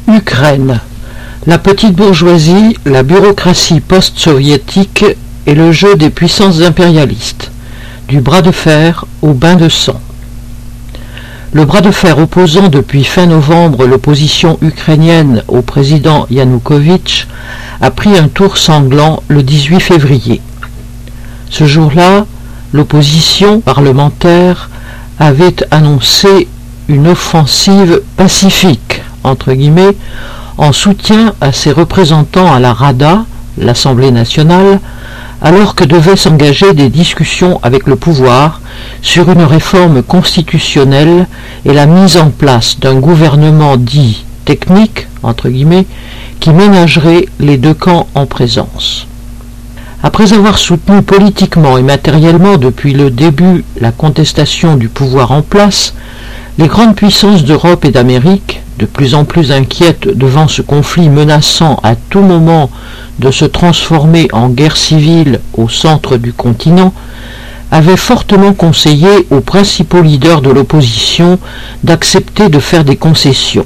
Ukraine. La petite bourgeoisie, la bureaucratie post-soviétique et le jeu des puissances impérialistes. Du bras de fer au bain de sang. Le bras de fer opposant depuis fin novembre l'opposition ukrainienne au président Yanukovych a pris un tour sanglant le 18 février. Ce jour-là, l'opposition parlementaire avait annoncé une offensive pacifique, entre guillemets, en soutien à ses représentants à la Rada, l'Assemblée nationale, alors que devaient s'engager des discussions avec le pouvoir sur une réforme constitutionnelle et la mise en place d'un gouvernement dit technique, entre guillemets, qui ménagerait les deux camps en présence. Après avoir soutenu politiquement et matériellement depuis le début la contestation du pouvoir en place, les grandes puissances d'Europe et d'Amérique, de plus en plus inquiètes devant ce conflit menaçant à tout moment de se transformer en guerre civile au centre du continent, avaient fortement conseillé aux principaux leaders de l'opposition d'accepter de faire des concessions.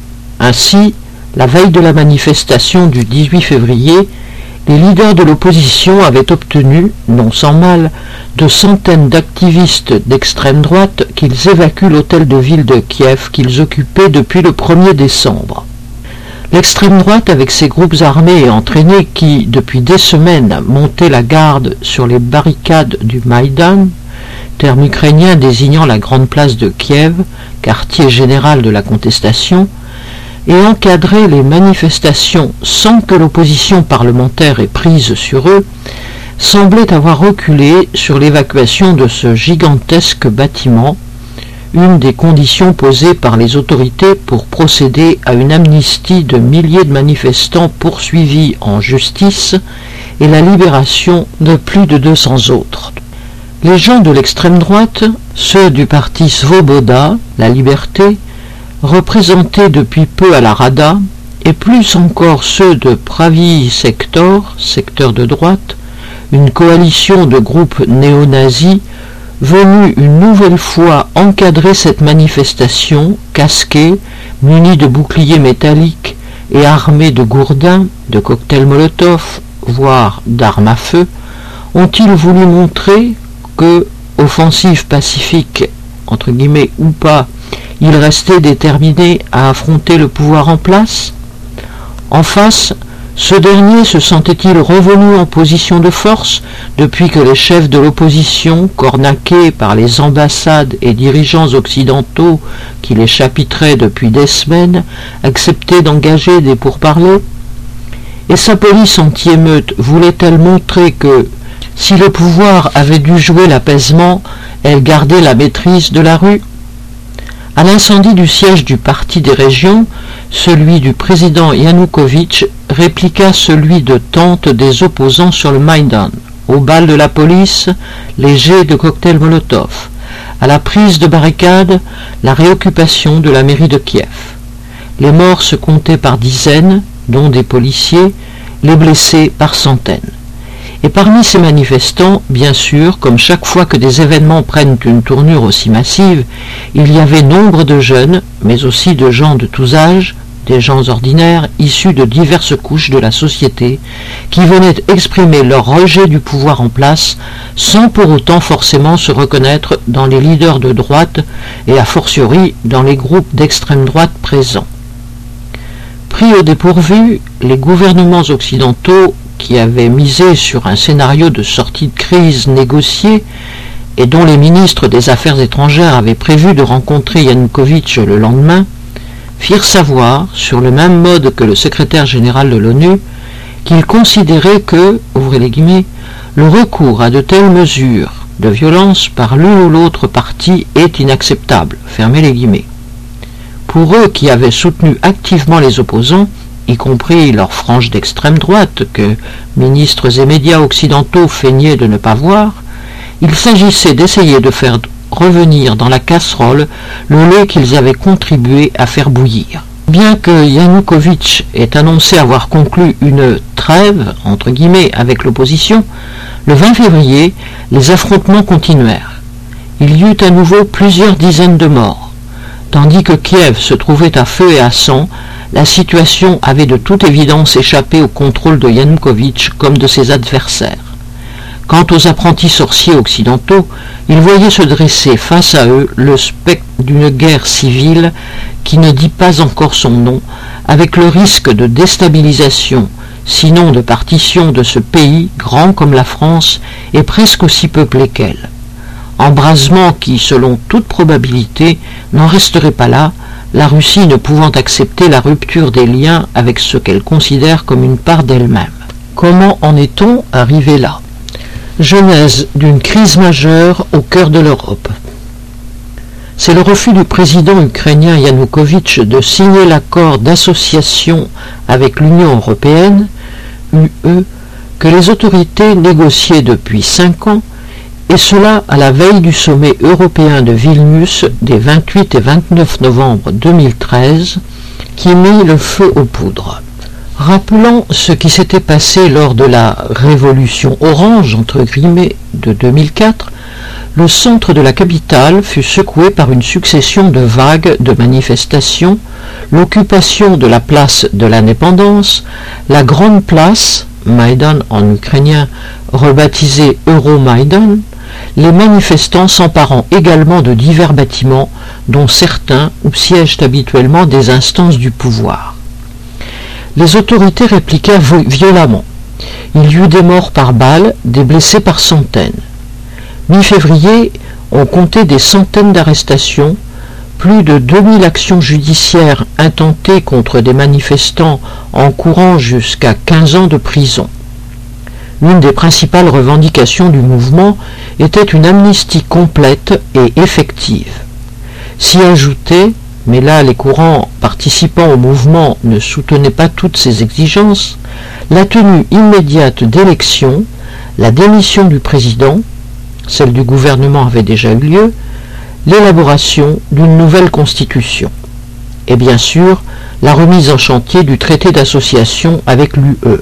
Ainsi, la veille de la manifestation du 18 février, les leaders de l'opposition avaient obtenu, non sans mal, de centaines d'activistes d'extrême droite qu'ils évacuent l'hôtel de ville de Kiev qu'ils occupaient depuis le 1er décembre. L'extrême droite, avec ses groupes armés et entraînés qui, depuis des semaines, montaient la garde sur les barricades du Maïdan, terme ukrainien désignant la grande place de Kiev, quartier général de la contestation, et encadrer les manifestations sans que l'opposition parlementaire ait prise sur eux, semblait avoir reculé sur l'évacuation de ce gigantesque bâtiment, une des conditions posées par les autorités pour procéder à une amnistie de milliers de manifestants poursuivis en justice et la libération de plus de 200 autres. Les gens de l'extrême droite, ceux du parti Svoboda, la liberté, représentés depuis peu à la Rada, et plus encore ceux de Pravi Sector, secteur de droite, une coalition de groupes néo-nazis, venus une nouvelle fois encadrer cette manifestation, casqués, munis de boucliers métalliques et armés de gourdins, de cocktails Molotov, voire d'armes à feu, ont-ils voulu montrer que, offensive pacifique, entre guillemets ou pas, ils restaient déterminés à affronter le pouvoir en place? En face, ce dernier se sentait-il revenu en position de force depuis que les chefs de l'opposition, cornaqués par les ambassades et dirigeants occidentaux qui les chapitraient depuis des semaines, acceptaient d'engager des pourparlers? Et sa police anti-émeute voulait-elle montrer que, si le pouvoir avait dû jouer l'apaisement, elle gardait la maîtrise de la rue? À l'incendie du siège du Parti des régions, celui du président Yanukovych répliqua celui de tente des opposants sur le Maïdan. Au bal de la police, les jets de cocktails Molotov. À la prise de barricades, la réoccupation de la mairie de Kiev. Les morts se comptaient par dizaines, dont des policiers, les blessés par centaines. Et parmi ces manifestants, bien sûr, comme chaque fois que des événements prennent une tournure aussi massive, il y avait nombre de jeunes, mais aussi de gens de tous âges, des gens ordinaires, issus de diverses couches de la société, qui venaient exprimer leur rejet du pouvoir en place, sans pour autant forcément se reconnaître dans les leaders de droite et a fortiori dans les groupes d'extrême droite présents. Pris au dépourvu, les gouvernements occidentaux qui avaient misé sur un scénario de sortie de crise négocié et dont les ministres des Affaires étrangères avaient prévu de rencontrer Yanukovych le lendemain, firent savoir, sur le même mode que le secrétaire général de l'ONU, qu'ils considéraient que, ouvrez les guillemets, le recours à de telles mesures de violence par l'une ou l'autre partie est inacceptable, fermez les guillemets. Pour eux qui avaient soutenu activement les opposants, y compris leurs franges d'extrême droite que ministres et médias occidentaux feignaient de ne pas voir, il s'agissait d'essayer de faire revenir dans la casserole le lait qu'ils avaient contribué à faire bouillir. Bien que Yanukovych ait annoncé avoir conclu une trêve, entre guillemets, avec l'opposition, le 20 février, les affrontements continuèrent. Il y eut à nouveau plusieurs dizaines de morts. Tandis que Kiev se trouvait à feu et à sang, la situation avait de toute évidence échappé au contrôle de Yanukovych comme de ses adversaires. Quant aux apprentis sorciers occidentaux, ils voyaient se dresser face à eux le spectre d'une guerre civile qui ne dit pas encore son nom, avec le risque de déstabilisation, sinon de partition de ce pays grand comme la France et presque aussi peuplé qu'elle. Embrasement qui, selon toute probabilité, n'en resterait pas là, la Russie ne pouvant accepter la rupture des liens avec ce qu'elle considère comme une part d'elle-même. Comment en est-on arrivé là ? Genèse d'une crise majeure au cœur de l'Europe. C'est le refus du président ukrainien Yanukovych de signer l'accord d'association avec l'Union européenne, UE, que les autorités négociaient depuis 5 ans, et cela à la veille du sommet européen de Vilnius des 28 et 29 novembre 2013, qui mit le feu aux poudres. Rappelons ce qui s'était passé lors de la « révolution orange » entre guillemets de 2004, le centre de la capitale fut secoué par une succession de vagues de manifestations, l'occupation de la place de l'indépendance, la grande place, Maïdan en ukrainien, rebaptisée Euromaïdan, les manifestants s'emparant également de divers bâtiments, dont certains où siègent habituellement des instances du pouvoir. Les autorités répliquèrent violemment. Il y eut des morts par balles, des blessés par centaines. Mi-février, on comptait des centaines d'arrestations, plus de 2000 actions judiciaires intentées contre des manifestants encourant jusqu'à 15 ans de prison. L'une des principales revendications du mouvement était une amnistie complète et effective. S'y ajoutait, mais là les courants participant au mouvement ne soutenaient pas toutes ces exigences, la tenue immédiate d'élections, la démission du président, celle du gouvernement avait déjà eu lieu, l'élaboration d'une nouvelle constitution, et bien sûr la remise en chantier du traité d'association avec l'UE.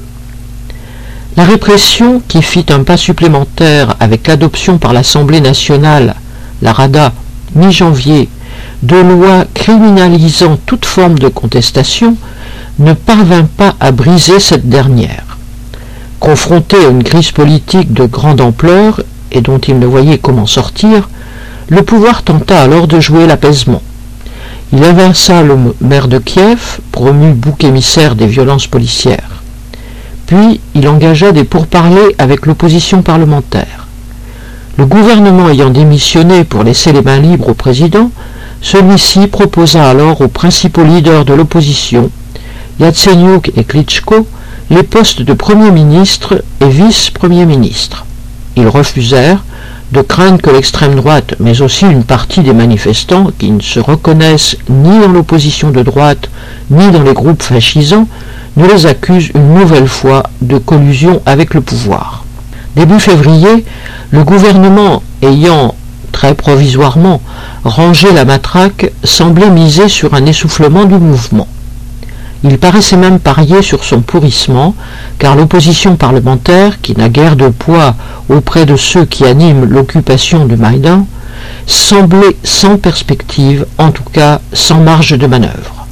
La répression, qui fit un pas supplémentaire avec l'adoption par l'Assemblée nationale, la Rada, mi-janvier, de lois criminalisant toute forme de contestation, ne parvint pas à briser cette dernière. Confronté à une crise politique de grande ampleur et dont il ne voyait comment sortir, le pouvoir tenta alors de jouer l'apaisement. Il inversa le maire de Kiev, promu bouc émissaire des violences policières. Puis il engagea des pourparlers avec l'opposition parlementaire. Le gouvernement ayant démissionné pour laisser les mains libres au président, celui-ci proposa alors aux principaux leaders de l'opposition, Yatsenyuk et Klitschko, les postes de Premier ministre et vice-premier ministre. Ils refusèrent, de crainte que l'extrême droite, mais aussi une partie des manifestants qui ne se reconnaissent ni dans l'opposition de droite, ni dans les groupes fascisants, ne les accusent une nouvelle fois de collusion avec le pouvoir. Début février, le gouvernement ayant, très provisoirement, rangé la matraque, semblait miser sur un essoufflement du mouvement. Il paraissait même parier sur son pourrissement, car l'opposition parlementaire, qui n'a guère de poids auprès de ceux qui animent l'occupation de Maïdan, semblait sans perspective, en tout cas sans marge de manœuvre.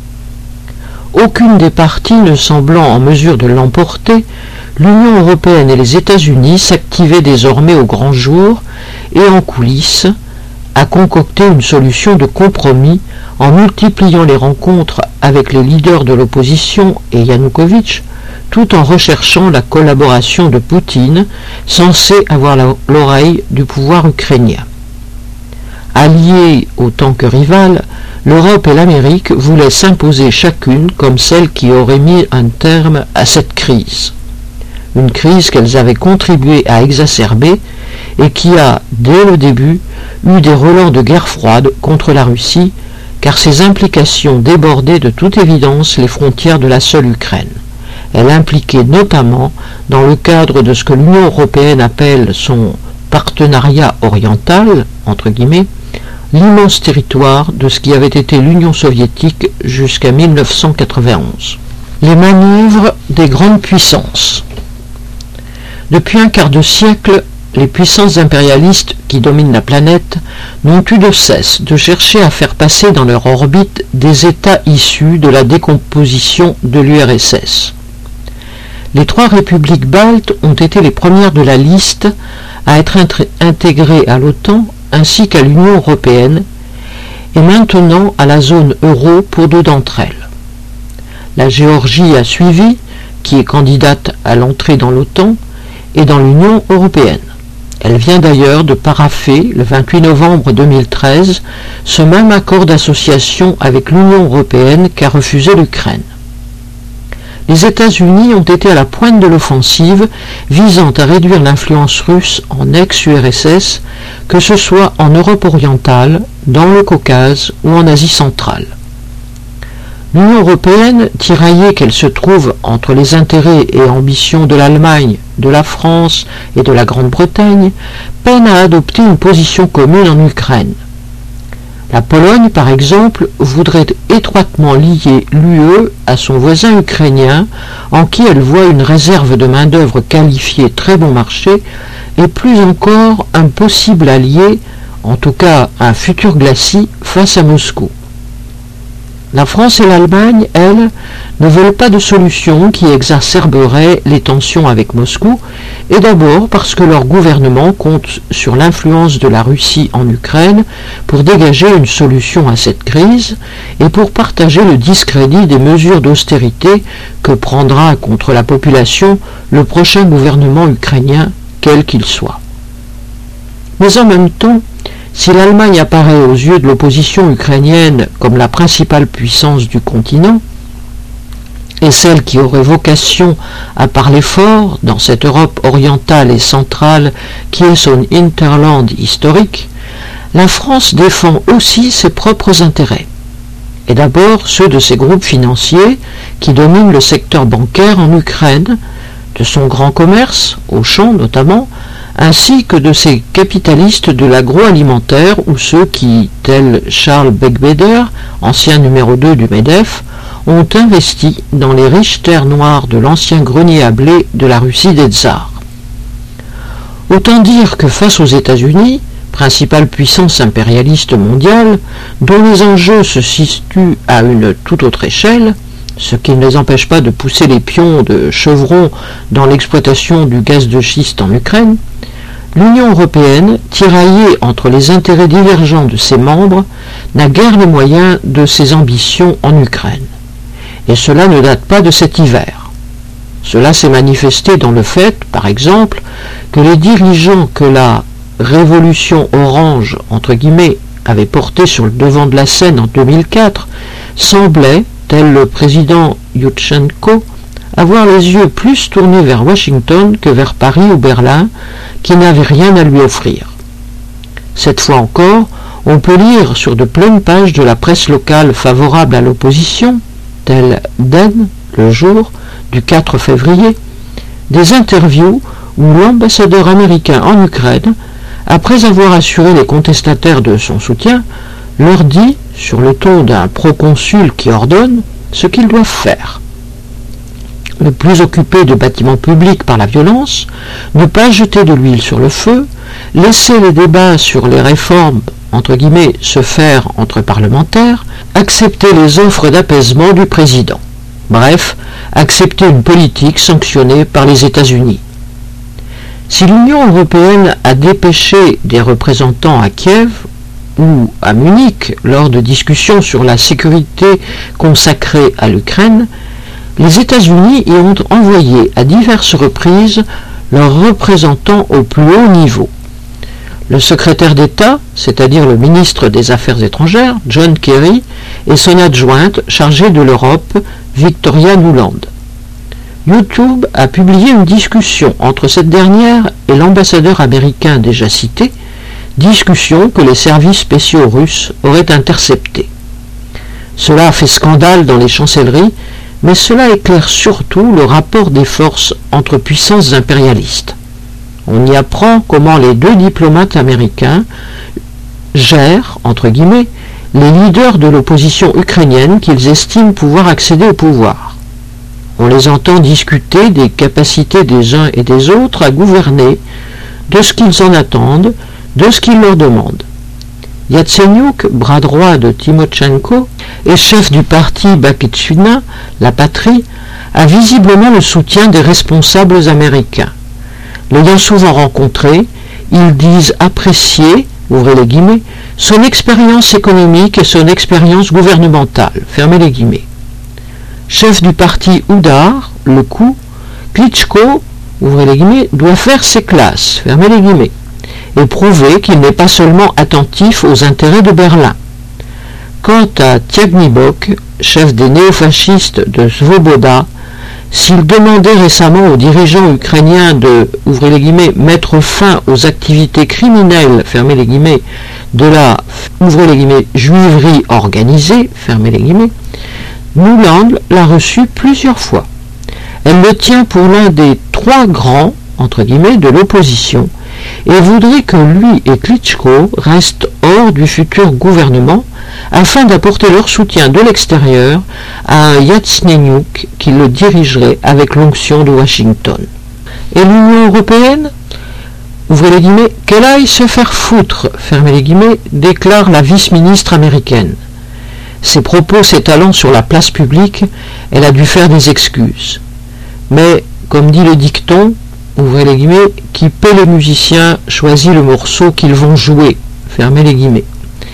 Aucune des parties ne semblant en mesure de l'emporter, l'Union européenne et les États-Unis s'activaient désormais au grand jour et en coulisses à concocter une solution de compromis en multipliant les rencontres avec les leaders de l'opposition et Yanukovych, tout en recherchant la collaboration de Poutine, censé avoir l'oreille du pouvoir ukrainien. Alliées autant que rivales, l'Europe et l'Amérique voulaient s'imposer chacune comme celle qui aurait mis un terme à cette crise. Une crise qu'elles avaient contribué à exacerber et qui a, dès le début, eu des relents de guerre froide contre la Russie, car ses implications débordaient de toute évidence les frontières de la seule Ukraine. Elle impliquait notamment, dans le cadre de ce que l'Union européenne appelle son partenariat oriental, entre guillemets, l'immense territoire de ce qui avait été l'Union soviétique jusqu'à 1991. Les manœuvres des grandes puissances. Depuis un quart de siècle, les puissances impérialistes qui dominent la planète n'ont eu de cesse de chercher à faire passer dans leur orbite des États issus de la décomposition de l'URSS. Les 3 républiques baltes ont été les premières de la liste à être intégrées à l'OTAN ainsi qu'à l'Union européenne et maintenant à la zone euro pour 2 d'entre elles. La Géorgie a suivi, qui est candidate à l'entrée dans l'OTAN et dans l'Union européenne. Elle vient d'ailleurs de parapher, le 28 novembre 2013, ce même accord d'association avec l'Union européenne qu'a refusé l'Ukraine. Les États-Unis ont été à la pointe de l'offensive visant à réduire l'influence russe en ex-URSS, que ce soit en Europe orientale, dans le Caucase ou en Asie centrale. L'Union européenne, tiraillée qu'elle se trouve entre les intérêts et ambitions de l'Allemagne, de la France et de la Grande-Bretagne, peine à adopter une position commune en Ukraine. La Pologne, par exemple, voudrait étroitement lier l'UE à son voisin ukrainien, en qui elle voit une réserve de main-d'œuvre qualifiée très bon marché, et plus encore un possible allié, en tout cas un futur glacis, face à Moscou. La France et l'Allemagne, elles, ne veulent pas de solution qui exacerberait les tensions avec Moscou, et d'abord parce que leur gouvernement compte sur l'influence de la Russie en Ukraine pour dégager une solution à cette crise et pour partager le discrédit des mesures d'austérité que prendra contre la population le prochain gouvernement ukrainien, quel qu'il soit. Mais en même temps, si l'Allemagne apparaît aux yeux de l'opposition ukrainienne comme la principale puissance du continent, et celle qui aurait vocation à parler fort dans cette Europe orientale et centrale qui est son hinterland historique, la France défend aussi ses propres intérêts, et d'abord ceux de ses groupes financiers qui dominent le secteur bancaire en Ukraine, de son grand commerce, Auchan notamment, ainsi que de ces capitalistes de l'agroalimentaire ou ceux qui, tels Charles Beckbeder, ancien numéro 2 du MEDEF, ont investi dans les riches terres noires de l'ancien grenier à blé de la Russie des tsars. Autant dire que face aux États-Unis, principale puissance impérialiste mondiale, dont les enjeux se situent à une toute autre échelle, ce qui ne les empêche pas de pousser les pions de Chevron dans l'exploitation du gaz de schiste en Ukraine, l'Union européenne, tiraillée entre les intérêts divergents de ses membres, n'a guère les moyens de ses ambitions en Ukraine. Et cela ne date pas de cet hiver. Cela s'est manifesté dans le fait, par exemple, que les dirigeants que la révolution orange, entre guillemets, avait porté sur le devant de la scène en 2004, semblaient, tel le président Yushchenko, avoir les yeux plus tournés vers Washington que vers Paris ou Berlin, qui n'avaient rien à lui offrir. Cette fois encore, on peut lire sur de pleines pages de la presse locale favorable à l'opposition, tel Den, le jour du 4 février, des interviews où l'ambassadeur américain en Ukraine, après avoir assuré les contestataires de son soutien, leur dit, sur le ton d'un proconsul qui ordonne, ce qu'ils doivent faire. Ne plus occuper de bâtiments publics par la violence, ne pas jeter de l'huile sur le feu, laisser les débats sur les réformes, entre guillemets, se faire entre parlementaires, accepter les offres d'apaisement du président. Bref, accepter une politique sanctionnée par les États-Unis. Si l'Union européenne a dépêché des représentants à Kiev ou à Munich lors de discussions sur la sécurité consacrée à l'Ukraine, les États-Unis y ont envoyé à diverses reprises leurs représentants au plus haut niveau. Le secrétaire d'État, c'est-à-dire le ministre des Affaires étrangères, John Kerry, et son adjointe chargée de l'Europe, Victoria Nuland. YouTube a publié une discussion entre cette dernière et l'ambassadeur américain déjà cité, discussion que les services spéciaux russes auraient interceptée. Cela a fait scandale dans les chancelleries, mais cela éclaire surtout le rapport des forces entre puissances impérialistes. On y apprend comment les deux diplomates américains gèrent, entre guillemets, les leaders de l'opposition ukrainienne qu'ils estiment pouvoir accéder au pouvoir. On les entend discuter des capacités des uns et des autres à gouverner, de ce qu'ils en attendent, de ce qu'ils leur demandent. Yatsenyuk, bras droit de Timochenko et chef du parti Batchkina, la patrie, a visiblement le soutien des responsables américains. L'ayant souvent rencontré, ils disent apprécier, ouvrez les guillemets, son expérience économique et son expérience gouvernementale, fermez les guillemets. Chef du parti Oudar, le coup, Klitschko, ouvrez les guillemets, doit faire ses classes, fermez les guillemets, et prouver qu'il n'est pas seulement attentif aux intérêts de Berlin. Quant à Tiagnibok, chef des néofascistes de Svoboda, s'il demandait récemment aux dirigeants ukrainiens de, ouvrez les guillemets, mettre fin aux activités criminelles, fermez les guillemets, de la, ouvrez les guillemets, juiverie organisée, fermez les guillemets, Nuland l'a reçu plusieurs fois. Elle le tient pour l'un des trois grands, entre guillemets, de l'opposition, et voudrait que lui et Klitschko restent hors du futur gouvernement afin d'apporter leur soutien de l'extérieur à un Yatsenyuk qui le dirigerait avec l'onction de Washington. Et l'Union européenne, ouvrez les guillemets, qu'elle aille se faire foutre, fermez les guillemets, déclare la vice-ministre américaine. Ses propos s'étalant sur la place publique, elle a dû faire des excuses. Mais, comme dit le dicton, ouvrez les guillemets, qui paie les musiciens choisit le morceau qu'ils vont jouer, fermez les guillemets.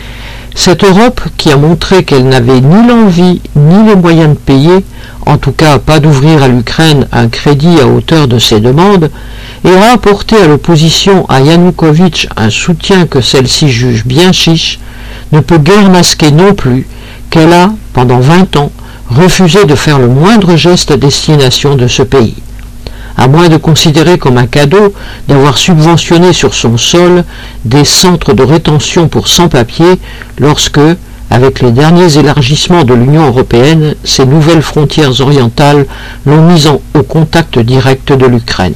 Cette Europe qui a montré qu'elle n'avait ni l'envie ni les moyens de payer, en tout cas pas d'ouvrir à l'Ukraine un crédit à hauteur de ses demandes, et a apporté à l'opposition à Yanukovych un soutien que celle-ci juge bien chiche, ne peut guère masquer non plus qu'elle a, pendant 20 ans, refusé de faire le moindre geste à destination de ce pays. À moins de considérer comme un cadeau d'avoir subventionné sur son sol des centres de rétention pour sans-papiers lorsque, avec les derniers élargissements de l'Union européenne, ces nouvelles frontières orientales l'ont mis au contact direct de l'Ukraine.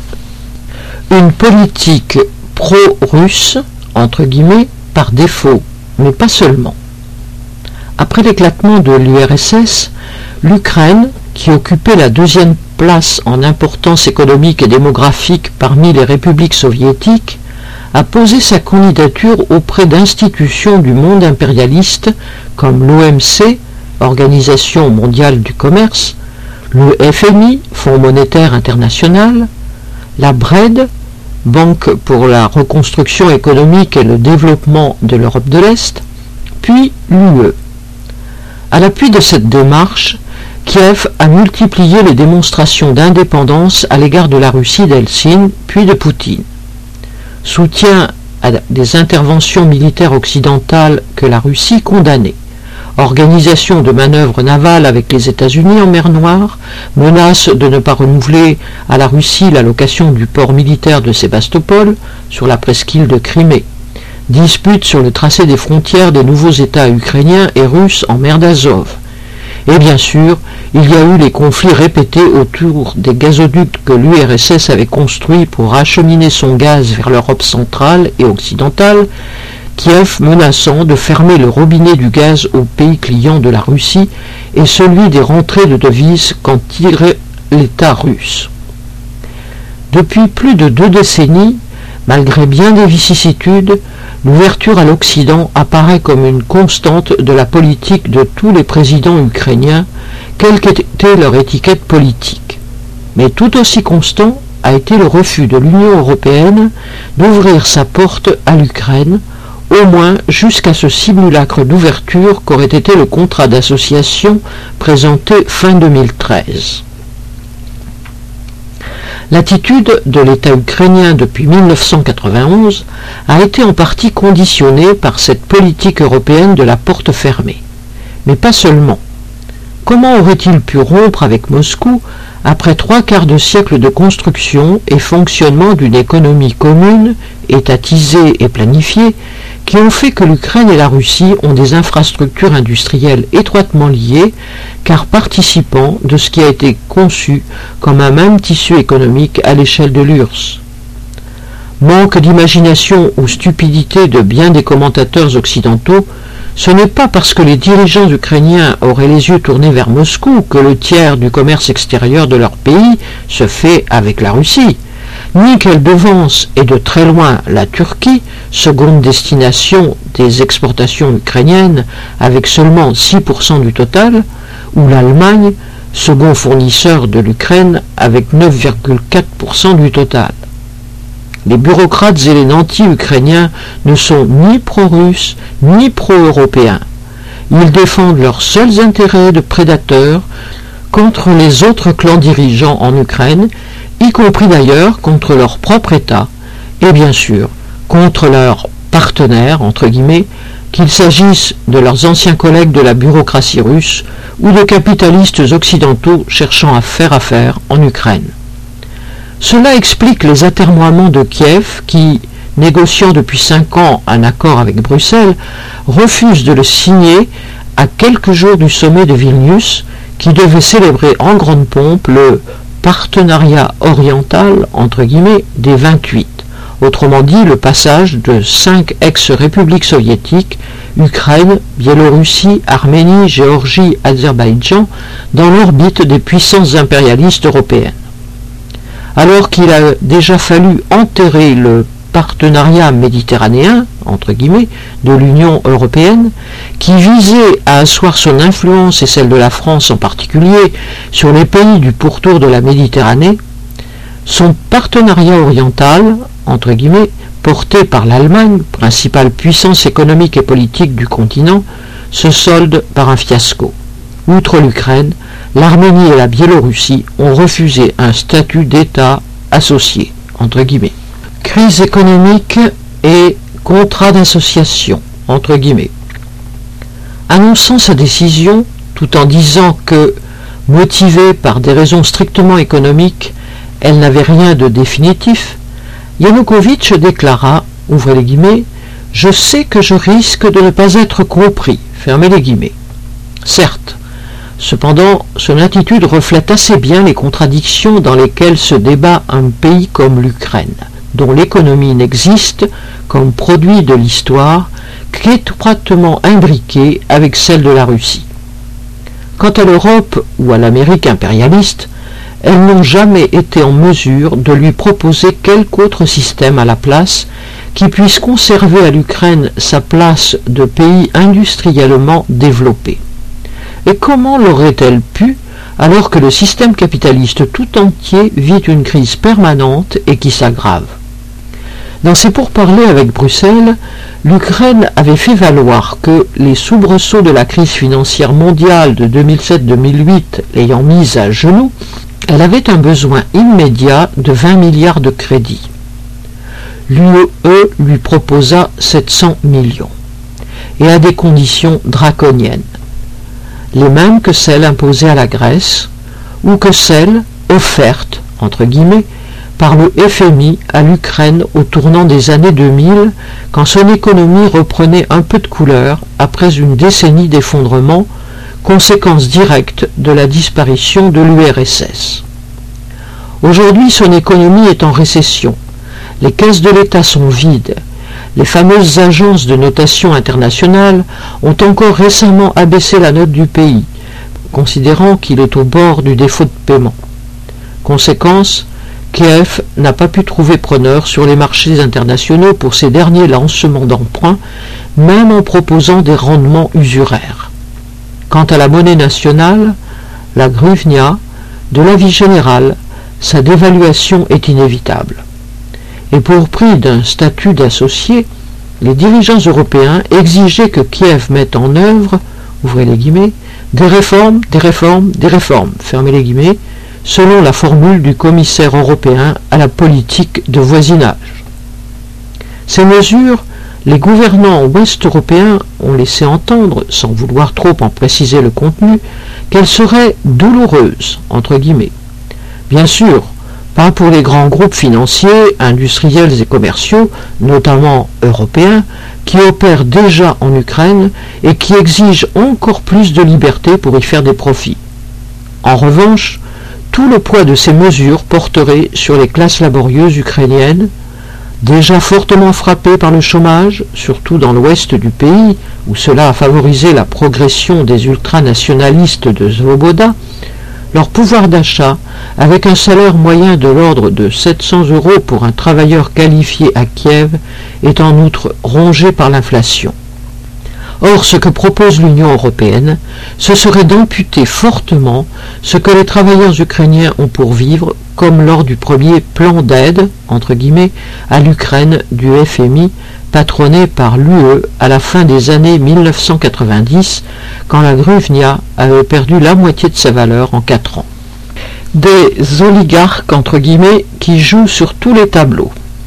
Une politique pro-russe, entre guillemets, par défaut, mais pas seulement. Après l'éclatement de l'URSS, l'Ukraine, qui occupait la deuxième place en importance économique et démographique parmi les républiques soviétiques, a posé sa candidature auprès d'institutions du monde impérialiste comme l'OMC, Organisation mondiale du commerce, le FMI, Fonds monétaire international, la BRED, Banque pour la reconstruction économique et le développement de l'Europe de l'Est, puis l'UE. À l'appui de cette démarche, Kiev a multiplié les démonstrations d'indépendance à l'égard de la Russie d'Helsinki, puis de Poutine. Soutien à des interventions militaires occidentales que la Russie condamnait. Organisation de manœuvres navales avec les États-Unis en mer Noire, menace de ne pas renouveler à la Russie l'allocation du port militaire de Sébastopol sur la presqu'île de Crimée. Dispute sur le tracé des frontières des nouveaux États ukrainiens et russes en mer d'Azov. Et bien sûr, il y a eu les conflits répétés autour des gazoducs que l'URSS avait construits pour acheminer son gaz vers l'Europe centrale et occidentale, Kiev menaçant de fermer le robinet du gaz aux pays clients de la Russie et celui des rentrées de devises qu'en tirait l'État russe. Depuis plus de 2 décennies, malgré bien des vicissitudes, l'ouverture à l'Occident apparaît comme une constante de la politique de tous les présidents ukrainiens, quelle qu'était leur étiquette politique. Mais tout aussi constant a été le refus de l'Union européenne d'ouvrir sa porte à l'Ukraine, au moins jusqu'à ce simulacre d'ouverture qu'aurait été le contrat d'association présenté fin 2013. L'attitude de l'État ukrainien depuis 1991 a été en partie conditionnée par cette politique européenne de la porte fermée. Mais pas seulement. Comment aurait-il pu rompre avec Moscou après 3/4 de siècle de construction et fonctionnement d'une économie commune, étatisée et planifiée, qui ont fait que l'Ukraine et la Russie ont des infrastructures industrielles étroitement liées, car participant de ce qui a été conçu comme un même tissu économique à l'échelle de l'URSS. Manque d'imagination ou stupidité de bien des commentateurs occidentaux, ce n'est pas parce que les dirigeants ukrainiens auraient les yeux tournés vers Moscou que le tiers du commerce extérieur de leur pays se fait avec la Russie. ni qu'elle devance et de très loin la Turquie, seconde destination des exportations ukrainiennes avec seulement 6% du total, ou l'Allemagne, second fournisseur de l'Ukraine avec 9,4% du total. Les bureaucrates et les nantis ukrainiens ne sont ni pro-russes ni pro-européens. Ils défendent leurs seuls intérêts de prédateurs contre les autres clans dirigeants en Ukraine, y compris d'ailleurs contre leur propre État, et bien sûr contre leurs partenaires, entre guillemets, qu'il s'agisse de leurs anciens collègues de la bureaucratie russe ou de capitalistes occidentaux cherchant à faire affaire en Ukraine. Cela explique les atermoiements de Kiev qui, négociant depuis 5 ans un accord avec Bruxelles, refuse de le signer à quelques jours du sommet de Vilnius qui devait célébrer en grande pompe le partenariat oriental entre guillemets des 28, autrement dit le passage de 5 ex-républiques soviétiques, Ukraine, Biélorussie, Arménie, Géorgie, Azerbaïdjan, dans l'orbite des puissances impérialistes européennes. Alors qu'il a déjà fallu enterrer le partenariat méditerranéen, entre guillemets, de l'Union européenne, qui visait à asseoir son influence et celle de la France en particulier sur les pays du pourtour de la Méditerranée, son partenariat oriental, entre guillemets, porté par l'Allemagne, principale puissance économique et politique du continent, se solde par un fiasco. Outre l'Ukraine, l'Arménie et la Biélorussie ont refusé un statut d'État associé, entre guillemets. Crise économique et contrat d'association, entre guillemets. Annonçant sa décision, tout en disant que, motivée par des raisons strictement économiques, elle n'avait rien de définitif, Yanukovych déclara, ouvrez les guillemets, « Je sais que je risque de ne pas être compris », fermez les guillemets. Certes, cependant, son attitude reflète assez bien les contradictions dans lesquelles se débat un pays comme l'Ukraine, dont l'économie n'existe comme produit de l'histoire qu'étroitement imbriquée avec celle de la Russie. Quant à l'Europe ou à l'Amérique impérialiste, elles n'ont jamais été en mesure de lui proposer quelque autre système à la place qui puisse conserver à l'Ukraine sa place de pays industriellement développé. Et comment l'aurait-elle pu alors que le système capitaliste tout entier vit une crise permanente et qui s'aggrave? Dans ses pourparlers avec Bruxelles, l'Ukraine avait fait valoir que les soubresauts de la crise financière mondiale de 2007-2008 l'ayant mise à genoux, elle avait un besoin immédiat de 20 milliards de crédits. L'UE lui proposa 700 millions, et à des conditions draconiennes, les mêmes que celles imposées à la Grèce, ou que celles offertes, entre guillemets, par le FMI à l'Ukraine au tournant des années 2000, quand son économie reprenait un peu de couleur après une décennie d'effondrement, conséquence directe de la disparition de l'URSS. Aujourd'hui, son économie est en récession. Les caisses de l'État sont vides. Les fameuses agences de notation internationale ont encore récemment abaissé la note du pays, considérant qu'il est au bord du défaut de paiement. Conséquence, Kiev n'a pas pu trouver preneur sur les marchés internationaux pour ses derniers lancements d'emprunts, même en proposant des rendements usuraires. Quant à la monnaie nationale, la hryvnia, de l'avis général, sa dévaluation est inévitable. Et pour prix d'un statut d'associé, les dirigeants européens exigeaient que Kiev mette en œuvre, ouvrez les guillemets, des réformes, fermez les guillemets, selon la formule du commissaire européen à la politique de voisinage. Ces mesures, les gouvernants ouest-européens ont laissé entendre, sans vouloir trop en préciser le contenu, qu'elles seraient douloureuses, entre guillemets. Bien sûr, pas pour les grands groupes financiers, industriels et commerciaux, notamment européens, qui opèrent déjà en Ukraine et qui exigent encore plus de liberté pour y faire des profits. En revanche, tout le poids de ces mesures porterait sur les classes laborieuses ukrainiennes, déjà fortement frappées par le chômage, surtout dans l'ouest du pays, où cela a favorisé la progression des ultranationalistes de Svoboda, Leur pouvoir d'achat, avec un salaire moyen de l'ordre de 700 € pour un travailleur qualifié à Kiev, est en outre rongé par l'inflation. Or, ce que propose l'Union européenne, ce serait d'amputer fortement ce que les travailleurs ukrainiens ont pour vivre, comme lors du premier plan d'aide, entre guillemets, à l'Ukraine du FMI, patronné par l'UE à la fin des années 1990, quand la hryvnia avait perdu la moitié de sa valeur en 4 ans. Des oligarques, entre guillemets, qui jouent sur tous les tableaux.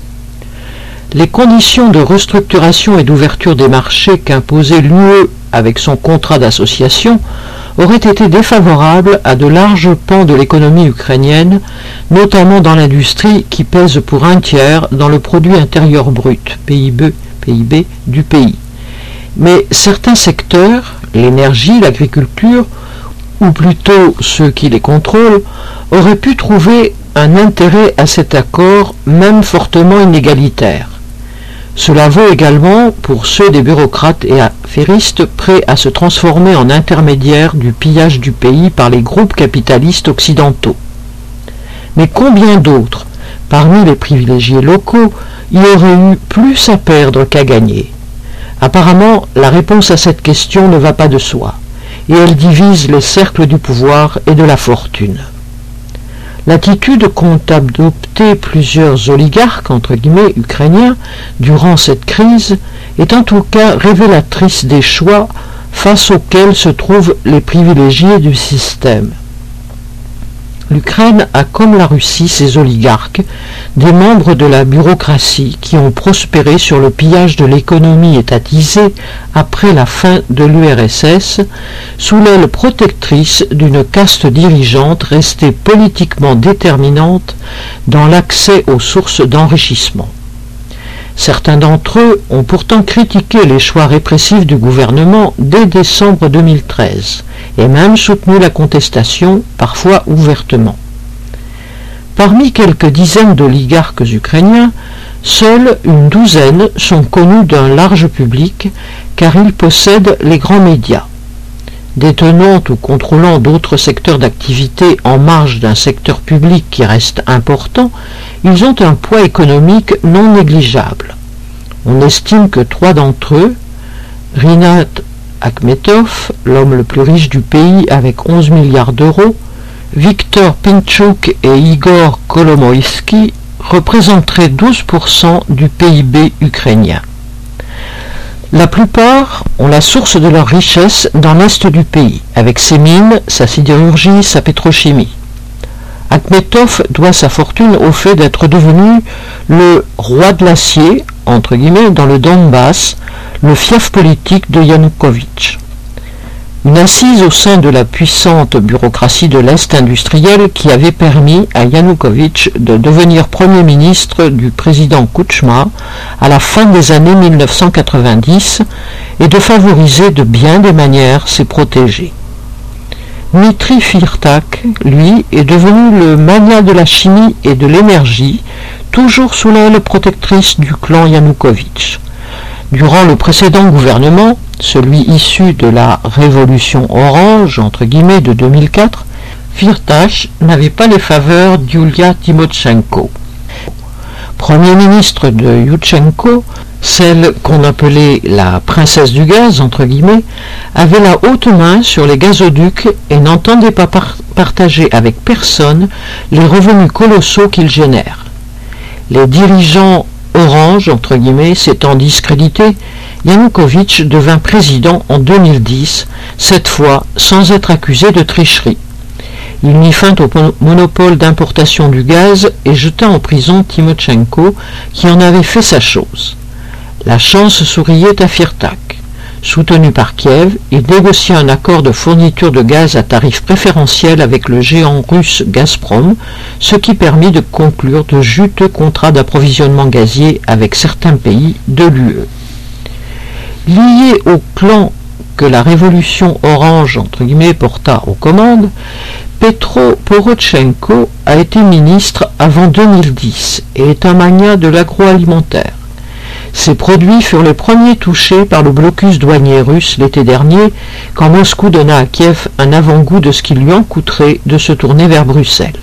Les conditions de restructuration et d'ouverture des marchés qu'imposait l'UE avec son contrat d'association auraient été défavorables à de larges pans de l'économie ukrainienne, notamment dans l'industrie qui pèse pour un tiers dans le produit intérieur brut, PIB du pays. Mais certains secteurs, l'énergie, l'agriculture, ou plutôt ceux qui les contrôlent, auraient pu trouver un intérêt à cet accord, même fortement inégalitaire. Cela vaut également pour ceux des bureaucrates et affairistes prêts à se transformer en intermédiaires du pillage du pays par les groupes capitalistes occidentaux. Mais combien d'autres, parmi les privilégiés locaux, y auraient eu plus à perdre qu'à gagner? Apparemment, la réponse à cette question ne va pas de soi, et elle divise les cercles du pouvoir et de la fortune. L'attitude qu'ont adoptée plusieurs oligarques, entre guillemets, ukrainiens, durant cette crise, est en tout cas révélatrice des choix face auxquels se trouvent les privilégiés du système. L'Ukraine a, comme la Russie, ses oligarques, des membres de la bureaucratie qui ont prospéré sur le pillage de l'économie étatisée après la fin de l'URSS, sous l'aile protectrice d'une caste dirigeante restée politiquement déterminante dans l'accès aux sources d'enrichissement. Certains d'entre eux ont pourtant critiqué les choix répressifs du gouvernement dès décembre 2013 et même soutenu la contestation, parfois ouvertement. Parmi quelques dizaines d'oligarques ukrainiens, seules une douzaine sont connus d'un large public car ils possèdent les grands médias. Détenant ou contrôlant d'autres secteurs d'activité en marge d'un secteur public qui reste important, ils ont un poids économique non négligeable. On estime que 3 d'entre eux, Rinat Akhmetov, l'homme le plus riche du pays avec 11 milliards d'euros, Viktor Pinchuk et Igor Kolomoïski, représenteraient 12% du PIB ukrainien. La plupart ont la source de leur richesse dans l'est du pays, avec ses mines, sa sidérurgie, sa pétrochimie. Akhmetov doit sa fortune au fait d'être devenu le roi de l'acier, entre guillemets, dans le Donbass, le fief politique de Yanukovych. Une assise au sein de la puissante bureaucratie de l'Est industriel qui avait permis à Yanukovych de devenir Premier ministre du président Kuchma à la fin des années 1990 et de favoriser de bien des manières ses protégés. Dmitri Firtak, lui, est devenu le magnat de la chimie et de l'énergie, toujours sous l'aile protectrice du clan Yanukovych. Durant le précédent gouvernement, celui issu de la révolution orange, entre guillemets, de 2004, Firtash n'avait pas les faveurs d'Yulia Tymoshenko. Premier ministre de Yushchenko, celle qu'on appelait la princesse du gaz, entre guillemets, avait la haute main sur les gazoducs et n'entendait pas partager avec personne les revenus colossaux qu'ils génèrent. Les dirigeants orange, entre guillemets, s'étant discrédité, Yanukovych devint président en 2010, cette fois sans être accusé de tricherie. Il mit fin au monopole d'importation du gaz et jeta en prison Tymoshenko, qui en avait fait sa chose. La chance souriait à Firtak. Soutenu par Kiev, il négocia un accord de fourniture de gaz à tarif préférentiel avec le géant russe Gazprom, ce qui permit de conclure de juteux contrats d'approvisionnement gazier avec certains pays de l'UE. Lié au clan que la révolution orange, entre guillemets, porta aux commandes, Petro Porochenko a été ministre avant 2010 et est un magnat de l'agroalimentaire. Ces produits furent les premiers touchés par le blocus douanier russe l'été dernier, quand Moscou donna à Kiev un avant-goût de ce qu'il lui en coûterait de se tourner vers Bruxelles.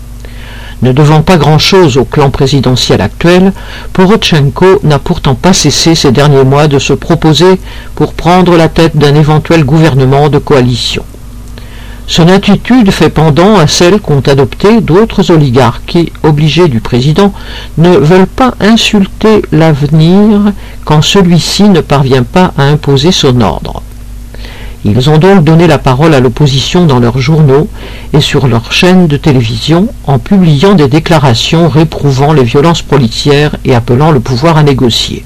Ne devant pas grand-chose au clan présidentiel actuel, Porochenko n'a pourtant pas cessé ces derniers mois de se proposer pour prendre la tête d'un éventuel gouvernement de coalition. Son attitude fait pendant à celle qu'ont adoptée d'autres oligarques qui, obligés du président, ne veulent pas insulter l'avenir quand celui-ci ne parvient pas à imposer son ordre. Ils ont donc donné la parole à l'opposition dans leurs journaux et sur leurs chaînes de télévision en publiant des déclarations réprouvant les violences policières et appelant le pouvoir à négocier.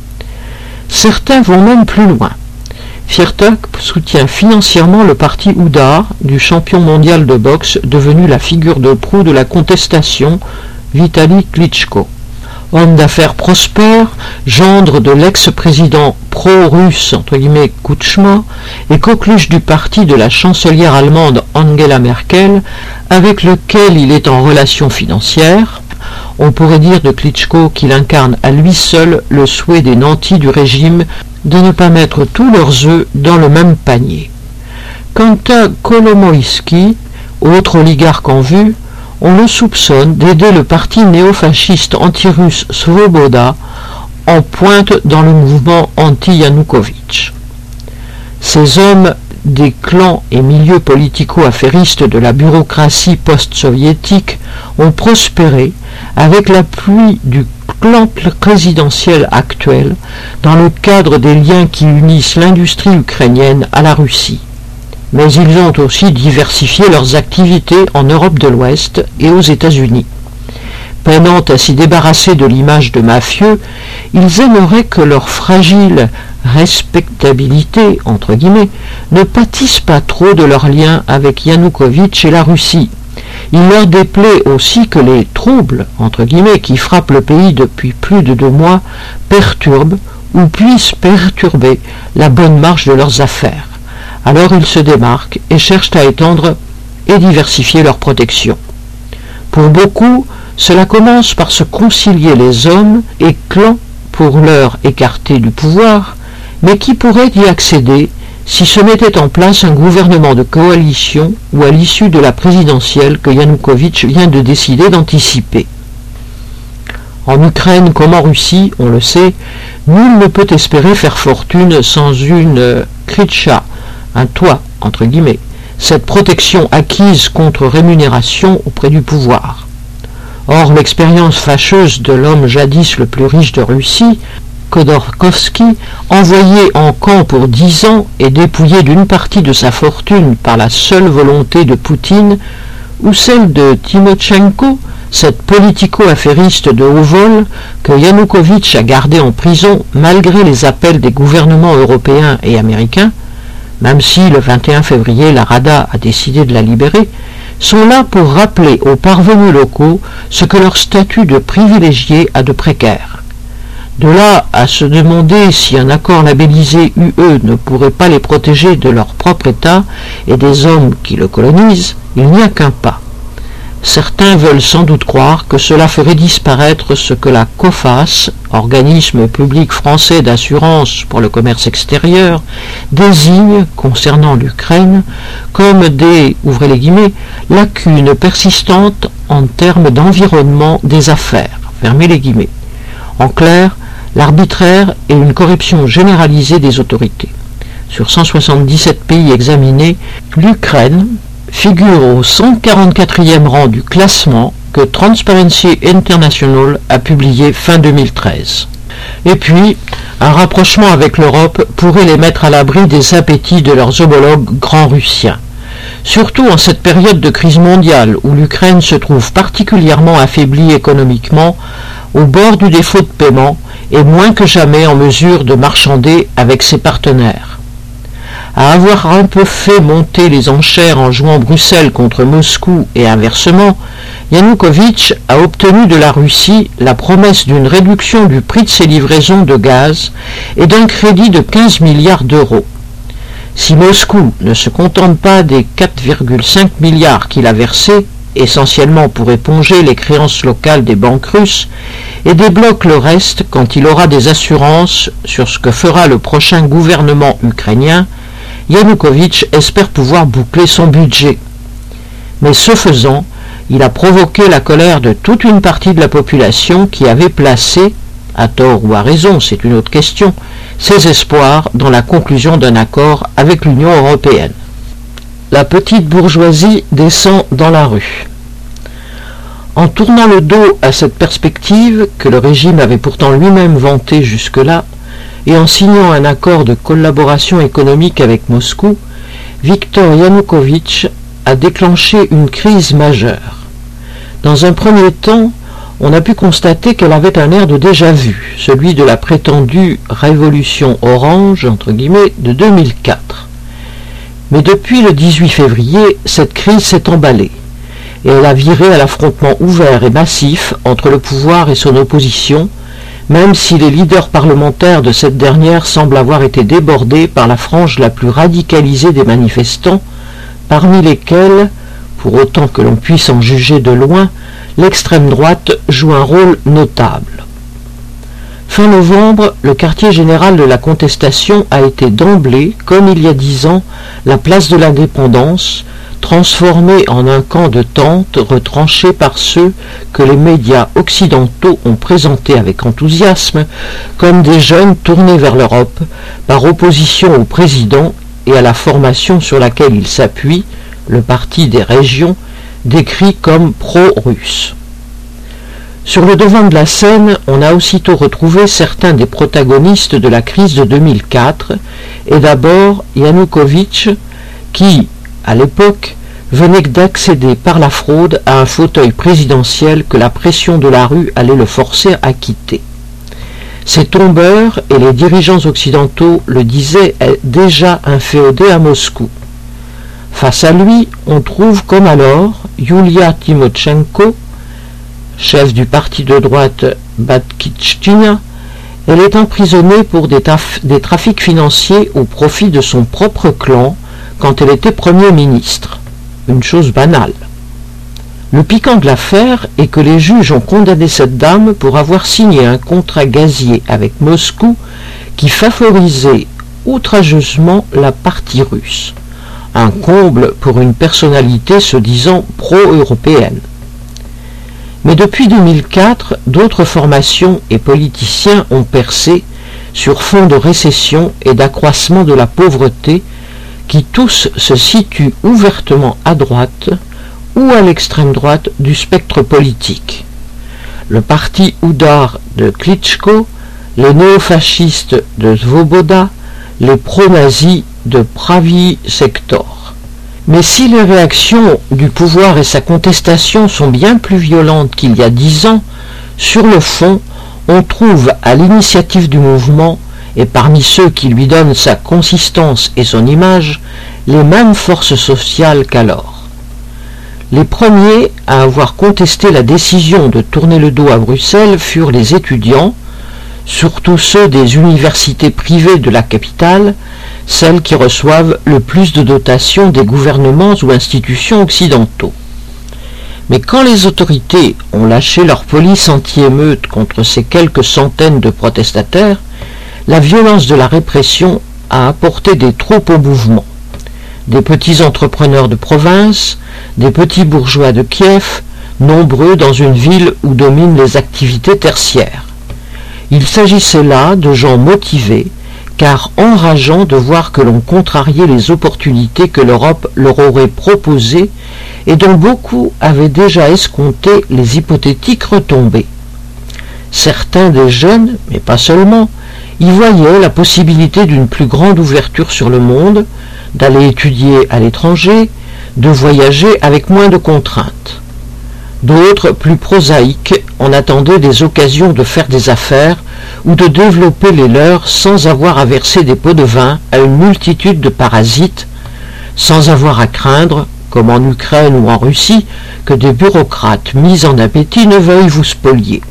Certains vont même plus loin. Firtash soutient financièrement le parti Oudar du champion mondial de boxe devenu la figure de proue de la contestation, Vitali Klitschko. Homme d'affaires prospère, gendre de l'ex-président pro-russe Kuchma et coqueluche du parti de la chancelière allemande Angela Merkel, avec lequel il est en relation financière. On pourrait dire de Klitschko qu'il incarne à lui seul le souhait des nantis du régime de ne pas mettre tous leurs œufs dans le même panier. Quant à Kolomoïski, autre oligarque en vue, on le soupçonne d'aider le parti néofasciste anti-russe Svoboda en pointe dans le mouvement anti-Yanukovych. Ces hommes des clans et milieux politico-affairistes de la bureaucratie post-soviétique ont prospéré avec l'appui du clan présidentiel actuel dans le cadre des liens qui unissent l'industrie ukrainienne à la Russie. Mais ils ont aussi diversifié leurs activités en Europe de l'Ouest et aux États-Unis. Peinant à s'y débarrasser de l'image de mafieux, ils aimeraient que leur fragile respectabilité, entre guillemets, ne pâtisse pas trop de leur lien avec Yanukovych et la Russie. Il leur déplaît aussi que les troubles, entre guillemets, qui frappent le pays depuis plus de 2 mois, perturbent ou puissent perturber la bonne marche de leurs affaires. Alors ils se démarquent et cherchent à étendre et diversifier leur protection. Pour beaucoup, cela commence par se concilier les hommes et clans pour l'heure écartés du pouvoir, mais qui pourraient y accéder si se mettait en place un gouvernement de coalition ou à l'issue de la présidentielle que Yanukovych vient de décider d'anticiper. En Ukraine comme en Russie, on le sait, nul ne peut espérer faire fortune sans une kritcha, un toit, entre guillemets, cette protection acquise contre rémunération auprès du pouvoir. Or, l'expérience fâcheuse de l'homme jadis le plus riche de Russie, Khodorkovsky, envoyé en camp pour 10 ans et dépouillé d'une partie de sa fortune par la seule volonté de Poutine, ou celle de Timochenko, cette politico-affairiste de haut vol que Yanukovych a gardé en prison malgré les appels des gouvernements européens et américains, même si le 21 février la Rada a décidé de la libérer, sont là pour rappeler aux parvenus locaux ce que leur statut de privilégié a de précaire. De là à se demander si un accord labellisé UE ne pourrait pas les protéger de leur propre État et des hommes qui le colonisent, il n'y a qu'un pas. Certains veulent sans doute croire que cela ferait disparaître ce que la COFAS, organisme public français d'assurance pour le commerce extérieur, désigne, concernant l'Ukraine, comme des, ouvrez les guillemets, lacunes persistantes en termes d'environnement des affaires, fermez les guillemets. En clair, l'arbitraire et une corruption généralisée des autorités. Sur 177 pays examinés, l'Ukraine figure au 144e rang du classement que Transparency International a publié fin 2013. Et puis, un rapprochement avec l'Europe pourrait les mettre à l'abri des appétits de leurs homologues grands-russiens. Surtout en cette période de crise mondiale où l'Ukraine se trouve particulièrement affaiblie économiquement, au bord du défaut de paiement et moins que jamais en mesure de marchander avec ses partenaires. À avoir un peu fait monter les enchères en jouant Bruxelles contre Moscou et inversement, Yanukovych a obtenu de la Russie la promesse d'une réduction du prix de ses livraisons de gaz et d'un crédit de 15 milliards d'euros. Si Moscou ne se contente pas des 4,5 milliards qu'il a versés, essentiellement pour éponger les créances locales des banques russes, et débloque le reste quand il aura des assurances sur ce que fera le prochain gouvernement ukrainien, Yanukovych espère pouvoir boucler son budget. Mais ce faisant, il a provoqué la colère de toute une partie de la population qui avait placé, à tort ou à raison, c'est une autre question, ses espoirs dans la conclusion d'un accord avec l'Union européenne. La petite bourgeoisie descend dans la rue. En tournant le dos à cette perspective, que le régime avait pourtant lui-même vantée jusque-là, et en signant un accord de collaboration économique avec Moscou, Viktor Yanukovych a déclenché une crise majeure. Dans un premier temps, on a pu constater qu'elle avait un air de déjà-vu, celui de la prétendue « révolution orange » entre guillemets, de 2004. Mais depuis le 18 février, cette crise s'est emballée, et elle a viré à l'affrontement ouvert et massif entre le pouvoir et son opposition, même si les leaders parlementaires de cette dernière semblent avoir été débordés par la frange la plus radicalisée des manifestants, parmi lesquels, pour autant que l'on puisse en juger de loin, l'extrême droite joue un rôle notable. Fin novembre, le quartier général de la contestation a été d'emblée, comme il y a 10 ans, la place de l'Indépendance, transformée en un camp de tentes retranché par ceux que les médias occidentaux ont présentés avec enthousiasme comme des jeunes tournés vers l'Europe, par opposition au président et à la formation sur laquelle il s'appuie, le Parti des régions, décrit comme pro-russe. Sur le devant de la scène, on a aussitôt retrouvé certains des protagonistes de la crise de 2004, et d'abord Yanukovych, qui, à l'époque, venait d'accéder par la fraude à un fauteuil présidentiel que la pression de la rue allait le forcer à quitter. Ces tombeurs et les dirigeants occidentaux le disaient déjà inféodés à Moscou. Face à lui, on trouve comme alors Yulia Tymoshenko, chef du parti de droite Batskitchina. Elle est emprisonnée pour des trafics financiers au profit de son propre clan quand elle était Premier ministre. Une chose banale. Le piquant de l'affaire est que les juges ont condamné cette dame pour avoir signé un contrat gazier avec Moscou qui favorisait outrageusement la partie russe. Un comble pour une personnalité se disant pro-européenne. Mais depuis 2004, d'autres formations et politiciens ont percé sur fond de récession et d'accroissement de la pauvreté qui tous se situent ouvertement à droite ou à l'extrême droite du spectre politique. Le parti Oudar de Klitschko, les néofascistes de Svoboda, les pro-nazis de Pravy Sector. Mais si les réactions du pouvoir et sa contestation sont bien plus violentes qu'il y a 10 ans, sur le fond, on trouve à l'initiative du mouvement, et parmi ceux qui lui donnent sa consistance et son image, les mêmes forces sociales qu'alors. Les premiers à avoir contesté la décision de tourner le dos à Bruxelles furent les étudiants, surtout ceux des universités privées de la capitale, celles qui reçoivent le plus de dotations des gouvernements ou institutions occidentaux. Mais quand les autorités ont lâché leur police anti-émeute contre ces quelques centaines de protestataires, la violence de la répression a apporté des troupes au mouvement. Des petits entrepreneurs de province, des petits bourgeois de Kiev, nombreux dans une ville où dominent les activités tertiaires. Il s'agissait là de gens motivés, car enrageants de voir que l'on contrariait les opportunités que l'Europe leur aurait proposées et dont beaucoup avaient déjà escompté les hypothétiques retombées. Certains des jeunes, mais pas seulement, y voyaient la possibilité d'une plus grande ouverture sur le monde, d'aller étudier à l'étranger, de voyager avec moins de contraintes. D'autres, plus prosaïques, en attendaient des occasions de faire des affaires ou de développer les leurs sans avoir à verser des pots de vin à une multitude de parasites, sans avoir à craindre, comme en Ukraine ou en Russie, que des bureaucrates mis en appétit ne veuillent vous spolier.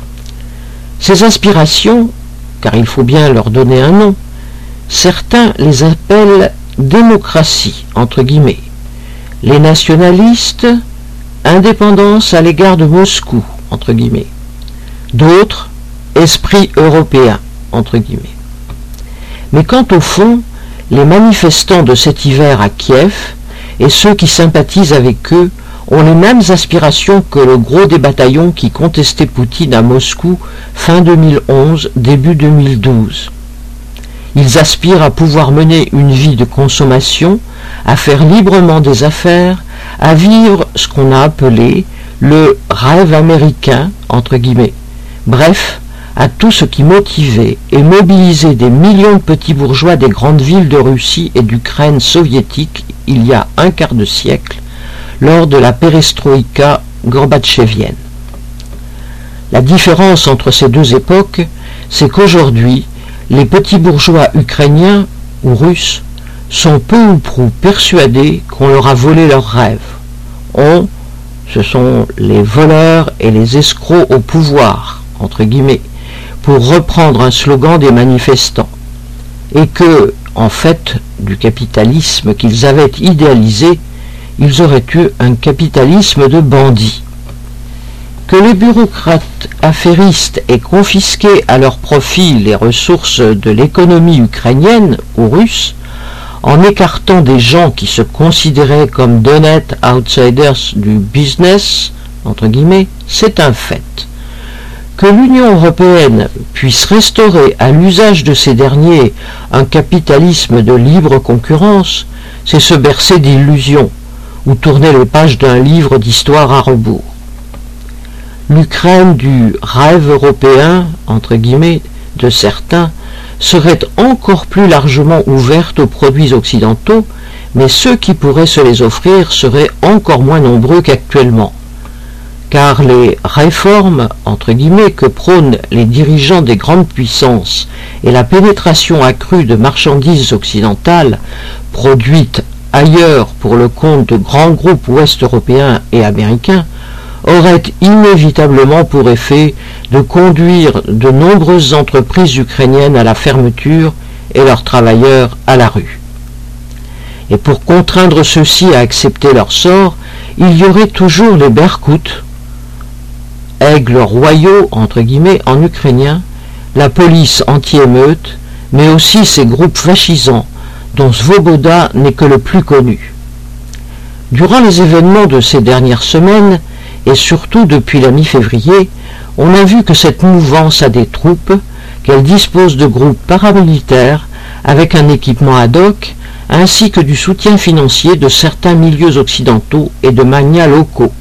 Ces aspirations, car il faut bien leur donner un nom, certains les appellent « démocratie » entre guillemets. Les nationalistes, indépendance à l'égard de Moscou, entre guillemets. D'autres, esprit européen, entre guillemets. Mais quant au fond, les manifestants de cet hiver à Kiev et ceux qui sympathisent avec eux ont les mêmes aspirations que le gros des bataillons qui contestaient Poutine à Moscou fin 2011, début 2012. Ils aspirent à pouvoir mener une vie de consommation, à faire librement des affaires, à vivre ce qu'on a appelé le rêve américain, entre guillemets. Bref, à tout ce qui motivait et mobilisait des millions de petits bourgeois des grandes villes de Russie et d'Ukraine soviétique il y a un quart de siècle, lors de la perestroïka gorbatchevienne. La différence entre ces deux époques, c'est qu'aujourd'hui, les petits bourgeois ukrainiens ou russes sont peu ou prou persuadés qu'on leur a volé leurs rêves. Ce sont les voleurs et les escrocs au pouvoir, entre guillemets, pour reprendre un slogan des manifestants, et que, en fait, du capitalisme qu'ils avaient idéalisé, ils auraient eu un capitalisme de bandits. Que les bureaucrates affairistes aient confisqué à leur profit les ressources de l'économie ukrainienne ou russe, en écartant des gens qui se considéraient comme d'honnêtes outsiders du business, entre guillemets, c'est un fait. Que l'Union européenne puisse restaurer à l'usage de ces derniers un capitalisme de libre concurrence, c'est se bercer d'illusions, ou tourner les pages d'un livre d'histoire à rebours. L'Ukraine du rêve européen, entre guillemets, de certains, serait encore plus largement ouverte aux produits occidentaux, mais ceux qui pourraient se les offrir seraient encore moins nombreux qu'actuellement. Car les réformes, entre guillemets, que prônent les dirigeants des grandes puissances et la pénétration accrue de marchandises occidentales, produites ailleurs pour le compte de grands groupes ouest-européens et américains, auraient inévitablement pour effet de conduire de nombreuses entreprises ukrainiennes à la fermeture et leurs travailleurs à la rue. Et pour contraindre ceux-ci à accepter leur sort, il y aurait toujours les Berkouts, aigles royaux, entre guillemets, en ukrainien, la police anti-émeute, mais aussi ces groupes fascisants, dont Svoboda n'est que le plus connu. Durant les événements de ces dernières semaines, et surtout depuis la mi-février, on a vu que cette mouvance a des troupes, qu'elle dispose de groupes paramilitaires avec un équipement ad hoc, ainsi que du soutien financier de certains milieux occidentaux et de magnats locaux.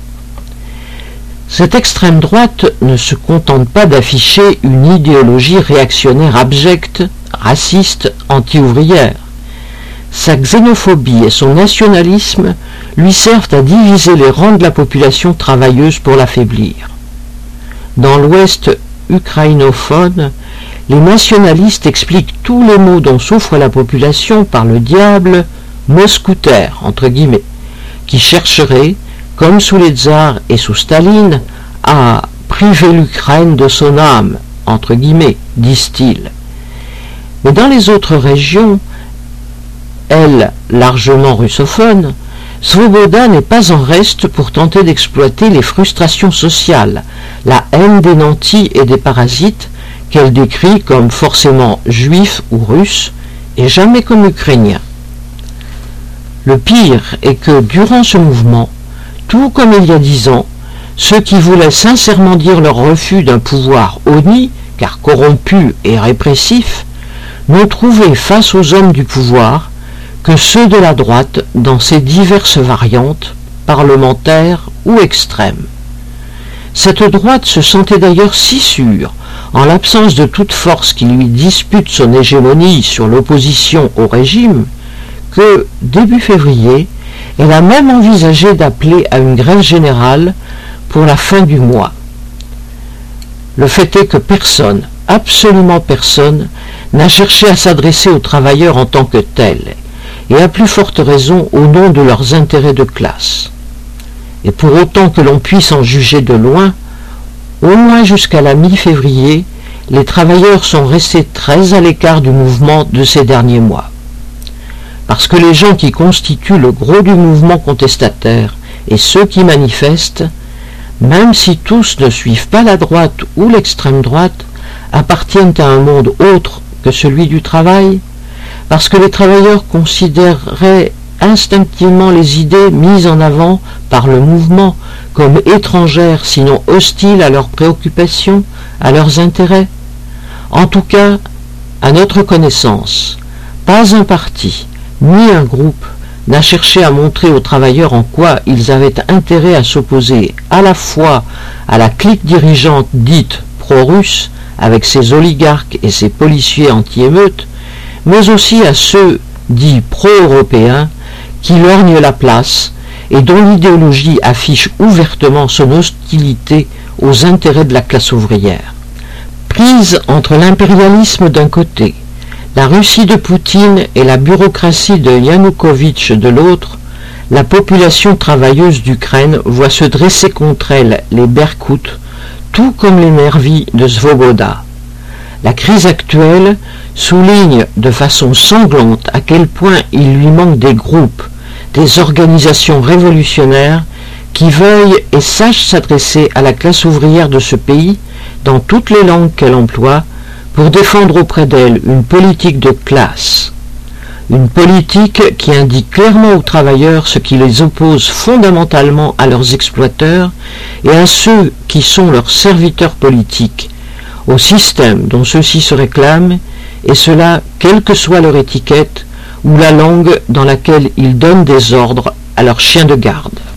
Cette extrême droite ne se contente pas d'afficher une idéologie réactionnaire abjecte, raciste, anti-ouvrière. Sa xénophobie et son nationalisme lui servent à diviser les rangs de la population travailleuse pour l'affaiblir. Dans l'Ouest ukrainophone, les nationalistes expliquent tous les maux dont souffre la population par le diable mousquetaire, entre guillemets, qui chercherait, comme sous les tsars et sous Staline, à priver l'Ukraine de son âme, entre guillemets, disent-ils. Mais dans les autres régions, elles largement russophones, Svoboda n'est pas en reste pour tenter d'exploiter les frustrations sociales, la haine des nantis et des parasites qu'elle décrit comme forcément juifs ou russes et jamais comme ukrainiens. Le pire est que durant ce mouvement, tout comme il y a 10 ans, ceux qui voulaient sincèrement dire leur refus d'un pouvoir honni, car corrompu et répressif, n'ont trouvé face aux hommes du pouvoir que ceux de la droite dans ses diverses variantes, parlementaires ou extrêmes. Cette droite se sentait d'ailleurs si sûre, en l'absence de toute force qui lui dispute son hégémonie sur l'opposition au régime, que, début février, elle a même envisagé d'appeler à une grève générale pour la fin du mois. Le fait est que personne, absolument personne, n'a cherché à s'adresser aux travailleurs en tant que tels, et à plus forte raison au nom de leurs intérêts de classe. Et pour autant que l'on puisse en juger de loin, au moins jusqu'à la mi-février, les travailleurs sont restés très à l'écart du mouvement de ces derniers mois. Parce que les gens qui constituent le gros du mouvement contestataire et ceux qui manifestent, même si tous ne suivent pas la droite ou l'extrême droite, appartiennent à un monde autre que celui du travail, parce que les travailleurs considéreraient instinctivement les idées mises en avant par le mouvement comme étrangères, sinon hostiles à leurs préoccupations, à leurs intérêts. En tout cas, à notre connaissance, pas un parti, ni un groupe n'a cherché à montrer aux travailleurs en quoi ils avaient intérêt à s'opposer à la fois à la clique dirigeante dite pro-russe, avec ses oligarques et ses policiers anti-émeutes, mais aussi à ceux dits pro-européens qui lorgnent la place et dont l'idéologie affiche ouvertement son hostilité aux intérêts de la classe ouvrière. Prise entre l'impérialisme d'un côté, la Russie de Poutine et la bureaucratie de Yanukovych de l'autre, la population travailleuse d'Ukraine voit se dresser contre elle les Berkoutes, tout comme les nervis de Svoboda. La crise actuelle souligne de façon sanglante à quel point il lui manque des groupes, des organisations révolutionnaires qui veuillent et sachent s'adresser à la classe ouvrière de ce pays dans toutes les langues qu'elle emploie pour défendre auprès d'elle une politique de classe. Une politique qui indique clairement aux travailleurs ce qui les oppose fondamentalement à leurs exploiteurs et à ceux qui sont leurs serviteurs politiques, au système dont ceux-ci se réclament, et cela quelle que soit leur étiquette ou la langue dans laquelle ils donnent des ordres à leurs chiens de garde.